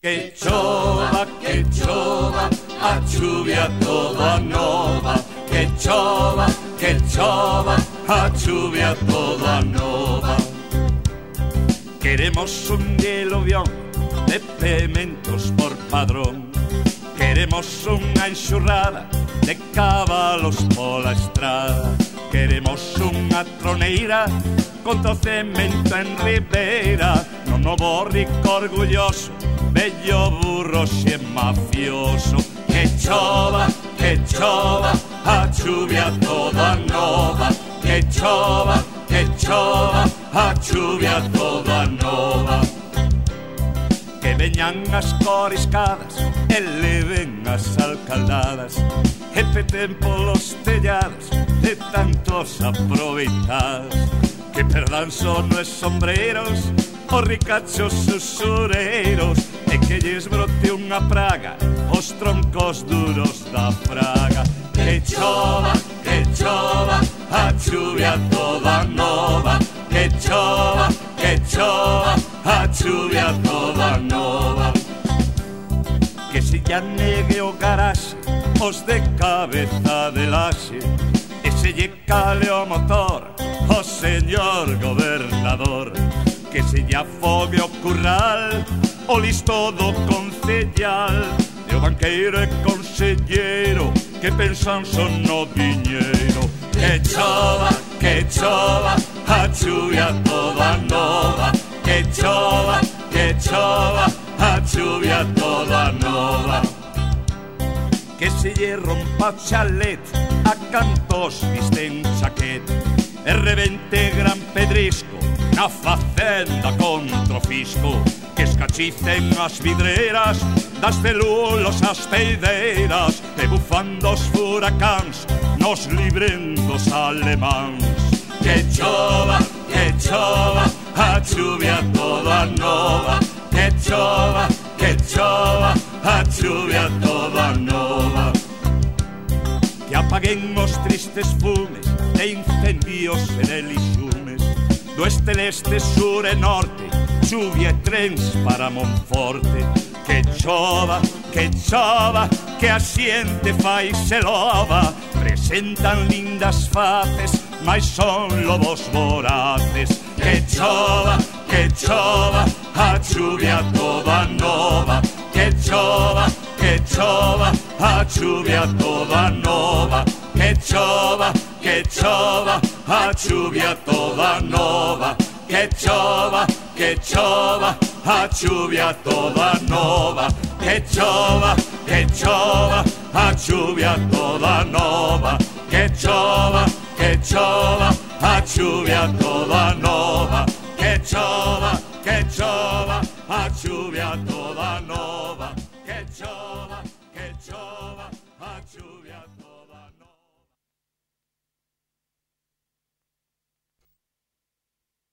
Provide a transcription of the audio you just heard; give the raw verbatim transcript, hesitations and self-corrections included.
Che giova, che giova, a lluvia toda nova. Que chova, que chova, a lluvia toda nova. Queremos un diluvión de pementos por padrón. Queremos unha enxurrada de cavalos pola estrada. Queremos unha troneira con tocemento en ribeira. No novo rico orgulloso, bello burro xe mafioso. Que chova, que chova, a lluvia toda nova. Que chova, que chova, a lluvia toda nova. Que veñan as coriscadas e leven as alcaldadas e peten polos tellados de tantos aproveitados. Que perdan sonos sombreros os ricachos usureiros e que lles brote unha praga os troncos duros da fraga. Que chova, que chova, a lluvia toda nova. Que chova, que chova, a lluvia toda nova. Que se ya negue o garaxe os de cabeza de laxe e se lle cale o motor o señor gobernador. Que se lle afogue o curral o listo do concellal e o banqueiro e conselleiro que pensan son no diñeiro. Que chova, que chova, a lluvia toda nova. Que chova, que chova, a lluvia toda nova. Que se lle rompa o chalet a cantos visten chaquet e rebente gran pedrisco na facenda contra o fisco. Que escachicen as vidreras das celulos as peideiras e bufando os furacáns nos libren dos alemáns. Que chova, que chova, a lluvia toda nova. Que chova, que chova, a lluvia toda nova. Que apaguen os tristes fumes de incendios e de lixumes do este, leste, sur e norte, chuvia e trens para Monforte. Que chova, que chova, que a xente fai se lova. Presentan lindas faces, mais son lobos voraces. Que chova, que chova, a lluvia toda nova. Que chova, que chova, a lluvia toda nova. Que chova, que chova, a lluvia toda nova. Que chova, que chova, a lluvia toda nova. Que chova, que chova, a lluvia toda nova. Que chova, que chova, a lluvia toda nova. Que chova, que chova, a lluvia toda nova. Que chova, que chova, a lluvia toda nova.